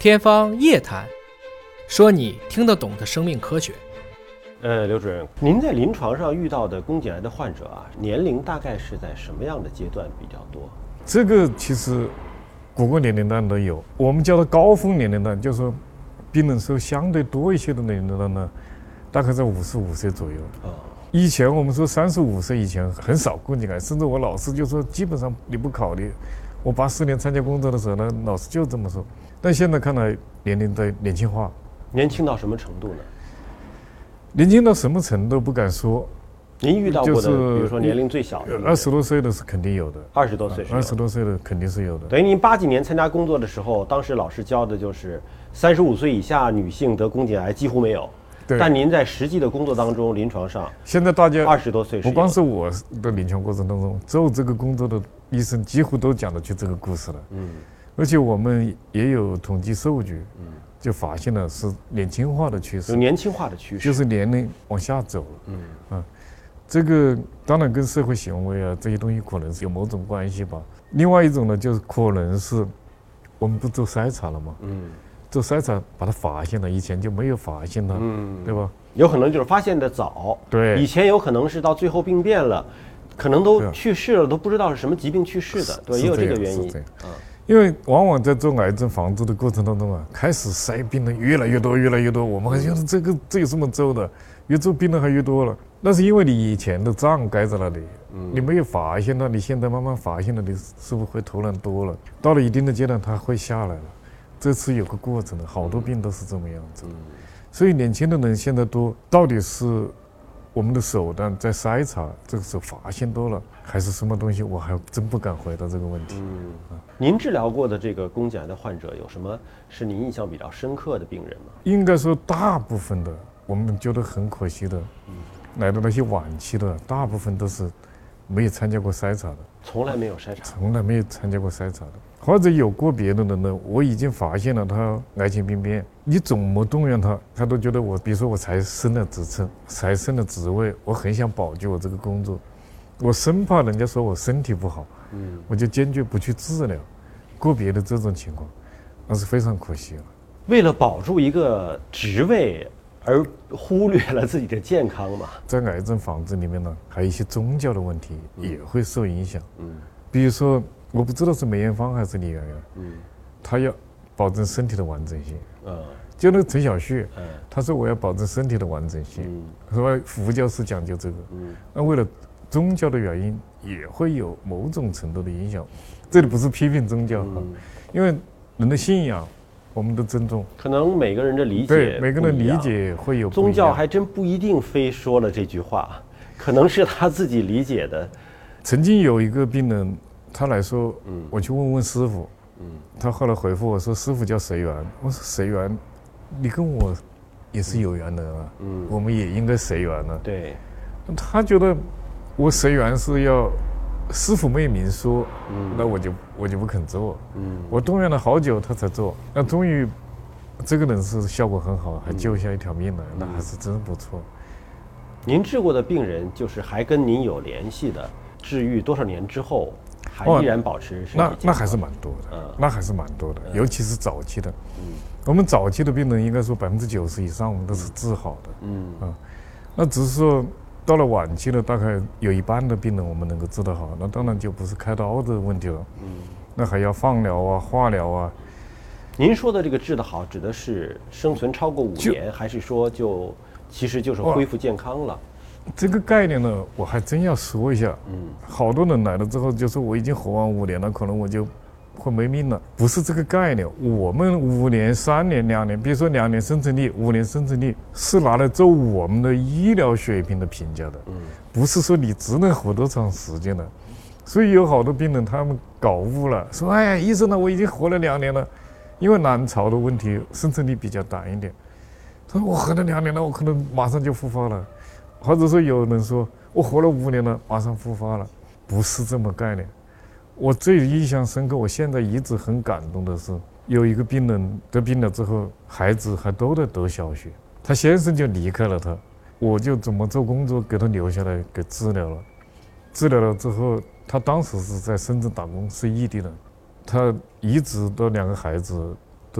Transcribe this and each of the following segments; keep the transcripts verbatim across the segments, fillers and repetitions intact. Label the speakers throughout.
Speaker 1: 天方夜谭，说你听得懂的生命科学。
Speaker 2: 呃，刘主任，您在临床上遇到的宫颈癌的患者啊，年龄大概是在什么样的阶段比较多？
Speaker 3: 这个其实各个年龄段都有，我们叫做高峰年龄段，就是说病人数相对多一些的年龄段呢，大概在五十五岁左右。
Speaker 2: 哦，
Speaker 3: 以前我们说三十五岁以前很少宫颈癌，甚至我老师就说基本上你不考虑。我八四年参加工作的时候呢，老师就这么说。但现在看来年龄在年轻化。
Speaker 2: 年轻到什么程度呢？
Speaker 3: 年轻到什么程度不敢说。
Speaker 2: 您遇到过的，
Speaker 3: 就是
Speaker 2: 比如说年龄最小的，
Speaker 3: 二十多岁的是肯定有的，
Speaker 2: 二十多岁是
Speaker 3: 二十多岁的肯定是有的。
Speaker 2: 等于您八几年参加工作的时候，当时老师教的就是三十五岁以下女性得宫颈癌几乎没有。
Speaker 3: 对。
Speaker 2: 但您在实际的工作当中，临床上，
Speaker 3: 现在大家
Speaker 2: 二十多岁，
Speaker 3: 不光是我的临床过程当中，做这个工作的医生几乎都讲得出这个故事了。
Speaker 2: 嗯。
Speaker 3: 而且我们也有统计数据，嗯，就发现了是年轻化的趋势。
Speaker 2: 有年轻化的趋势。
Speaker 3: 就是年龄往下走了。
Speaker 2: 嗯。
Speaker 3: 啊。这个当然跟社会行为啊这些东西可能是有某种关系吧。另外一种呢，就是可能是我们不做筛查了吗？嗯，做筛查把它发现了，以前就没有发现它，嗯，对吧？
Speaker 2: 有可能就是发现的早，
Speaker 3: 对，
Speaker 2: 以前有可能是到最后病变了，可能都去世了，都不知道是什么疾病去世的，对，也有这个原因。
Speaker 3: 嗯，因为往往在做癌症防治的过程当中啊，开始筛病人越来越多，越来越多，我们还觉得这个这有什么做的？越做病人还越多了，那是因为你以前的账盖在那里，嗯、你没有发现到，你现在慢慢发现了，你是不是会突然多了？到了一定的阶段，它会下来了，这是有个过程的，好多病都是这么样子的。嗯、所以年轻的人现在多，到底是我们的手段在筛查，这个时候发现多了，还是什么东西？我还真不敢回答这个问题。嗯
Speaker 2: 啊、您治疗过的这个宫颈癌的患者，有什么是您印象比较深刻的病人吗？
Speaker 3: 应该说，大部分的。我们觉得很可惜的，嗯、来的那些晚期的，大部分都是没有参加过筛查的，
Speaker 2: 从来没有筛查，
Speaker 3: 从来没有参加过筛查的，或者有个别的人呢，我已经发现了他癌前病变，你怎么动员他，他都觉得我，比如说我才升了职称，才升了职位，我很想保住我这个工作，我生怕人家说我身体不好，嗯，我就坚决不去治疗，个别的这种情况，那是非常可惜了。
Speaker 2: 为了保住一个职位，而忽略了自己的健康嘛，
Speaker 3: 在癌症防治里面呢，还有一些宗教的问题也会受影响。嗯，比如说，我不知道是梅艳芳还是李媛媛，嗯，她要保证身体的完整性。嗯，就那个陈小旭，嗯，他说我要保证身体的完整性。嗯，说佛教是讲究这个。嗯，那为了宗教的原因，也会有某种程度的影响。这里不是批评宗教哈，嗯、因为人的信仰。我们的尊重，
Speaker 2: 可能每个人的理解，
Speaker 3: 对每个人理解会有不一样。
Speaker 2: 宗教还真不一定非说了这句话，可能是他自己理解的。
Speaker 3: 曾经有一个病人，他来说，嗯，我去问问师傅，嗯，他后来回复我说，师傅叫随缘。我说随缘，你跟我也是有缘的啊，嗯，我们也应该随缘了。
Speaker 2: 对，
Speaker 3: 他觉得我随缘是要。师傅没明说，嗯、那我就我就不肯做。嗯，我动员了好久，他才做。那终于，这个人是效果很好，还救下一条命来，嗯、那还是真不错。
Speaker 2: 您治过的病人，就是还跟您有联系的，治愈多少年之后，还依然保持身体健康、哦、
Speaker 3: 那那还是蛮多的，嗯、那还是蛮多的，嗯、尤其是早期的。嗯，我们早期的病人应该说百分之九十以上我们都是治好的。嗯啊，那只是说。到了晚期了，大概有一半的病人我们能够治得好，那当然就不是开刀的问题了，嗯，那还要放疗啊、化疗啊。
Speaker 2: 您说的这个治得好，指的是生存超过五年，还是说就其实就是恢复健康了？
Speaker 3: 这个概念呢，我还真要说一下。嗯，好多人来了之后就说我已经活完五年了，可能我就会没命了，不是这个概念。我们五年、三年、两年，比如说两年生存率、五年生存率，是拿来做我们的医疗水平的评价的，嗯，不是说你只能活多长时间的。所以有好多病人他们搞误了，说哎呀，医生呢，我已经活了两年了，因为卵巢的问题，生存率比较短一点。他说我活了两年了，我可能马上就复发了，或者说有人说我活了五年了，马上复发了，不是这么概念。我最印象深刻，我现在一直很感动的是，有一个病人得病了之后，孩子还都在读小学，他先生就离开了他，我就怎么做工作给他留下来给治疗了。治疗了之后，他当时是在深圳打工，是异地人，他一直到两个孩子都读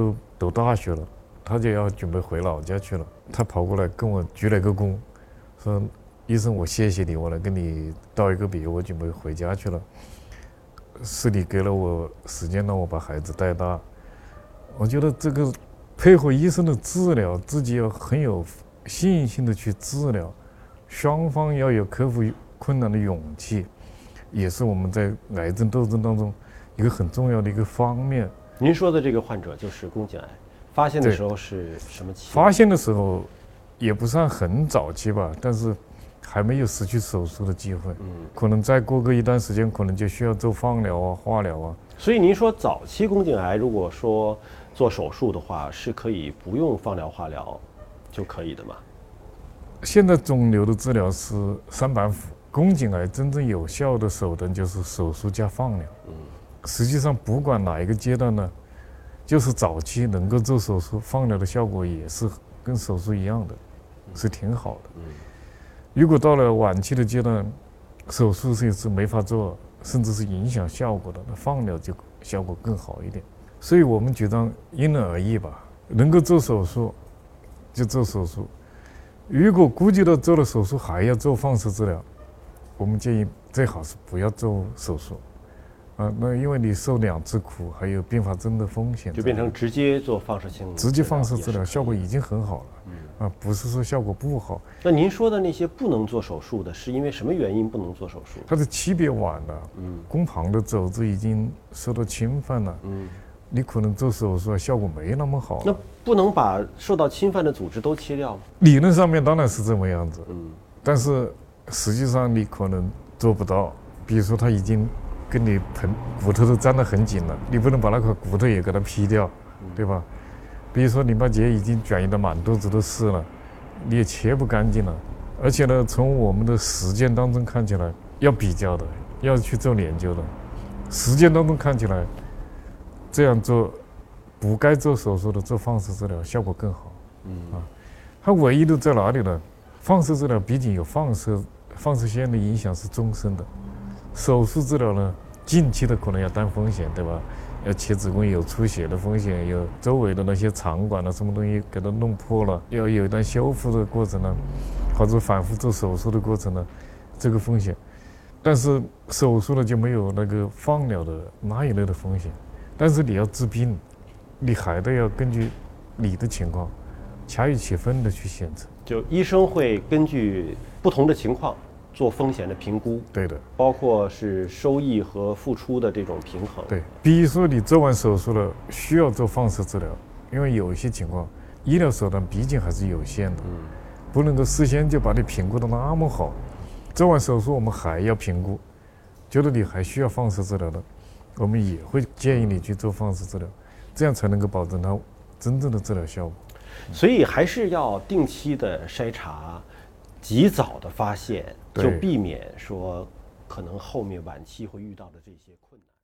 Speaker 3: 读大学了，他就要准备回老家去了。他跑过来跟我鞠了个躬，说：“医生，我谢谢你，我来跟你道一个别，我准备回家去了。是你给了我时间让我把孩子带大。”我觉得这个配合医生的治疗，自己要很有信心的去治疗，双方要有克服困难的勇气，也是我们在癌症斗争当中一个很重要的一个方面。
Speaker 2: 您说的这个患者就是宫颈癌，发现的时候是什么期？
Speaker 3: 发现的时候也不算很早期吧，但是还没有失去手术的机会。嗯，可能再过个一段时间，可能就需要做放疗啊、化疗啊。
Speaker 2: 所以您说早期宫颈癌，如果说做手术的话，是可以不用放疗、化疗就可以的吗？
Speaker 3: 现在肿瘤的治疗是三板斧，宫颈癌真正有效的手段就是手术加放疗。嗯，实际上不管哪一个阶段呢，就是早期能够做手术，放疗的效果也是跟手术一样的，是挺好的。嗯，如果到了晚期的阶段，手术是是没法做，甚至是影响效果的，那放疗就效果更好一点。所以我们主张因人而异吧，能够做手术就做手术。如果估计到做了手术还要做放射治疗，我们建议最好是不要做手术，啊，那因为你受两次苦，还有并发症的风险，
Speaker 2: 就变成直接做放射性，
Speaker 3: 直接放射治疗效果已经很好了，嗯，啊，不是说效果不好。
Speaker 2: 那您说的那些不能做手术的，是因为什么原因不能做手术？
Speaker 3: 它的期别晚了，嗯，宫旁的组织已经受到侵犯了，嗯。你可能做手术效果没那么好，
Speaker 2: 那不能把受到侵犯的组织都切掉吗？
Speaker 3: 理论上面当然是这么样子，嗯，但是实际上你可能做不到。比如说它已经跟你盆骨头都粘得很紧了，你不能把那块骨头也给它劈掉，嗯、对吧？比如说淋巴结已经转移的满肚子都是了，你也切不干净了。而且呢，从我们的实践当中看起来，要比较的，要去做研究的，实践当中看起来。这样做，不该做手术的做放射治疗效果更好。嗯啊，它唯一的在哪里呢？放射治疗毕竟有放射放射线的影响是终身的，手术治疗呢，近期的可能要担风险，对吧？要切子宫有出血的风险，有周围的那些肠管啊什么东西给它弄破了，要有一段修复的过程呢，或者反复做手术的过程呢，这个风险。但是手术呢就没有那个放疗的那一类的风险。但是你要治病，你还得要根据你的情况，恰如其分的去选择。
Speaker 2: 就医生会根据不同的情况做风险的评估。
Speaker 3: 对的，
Speaker 2: 包括是收益和付出的这种平衡。
Speaker 3: 对，比如说你做完手术了，需要做放射治疗，因为有一些情况，医疗手段毕竟还是有限的，嗯，不能够事先就把你评估的那么好。做完手术我们还要评估，觉得你还需要放射治疗的。我们也会建议你去做放射治疗，这样才能够保证它真正的治疗效果。
Speaker 2: 所以还是要定期的筛查，及早的发现，就避免说可能后面晚期会遇到的这些困难。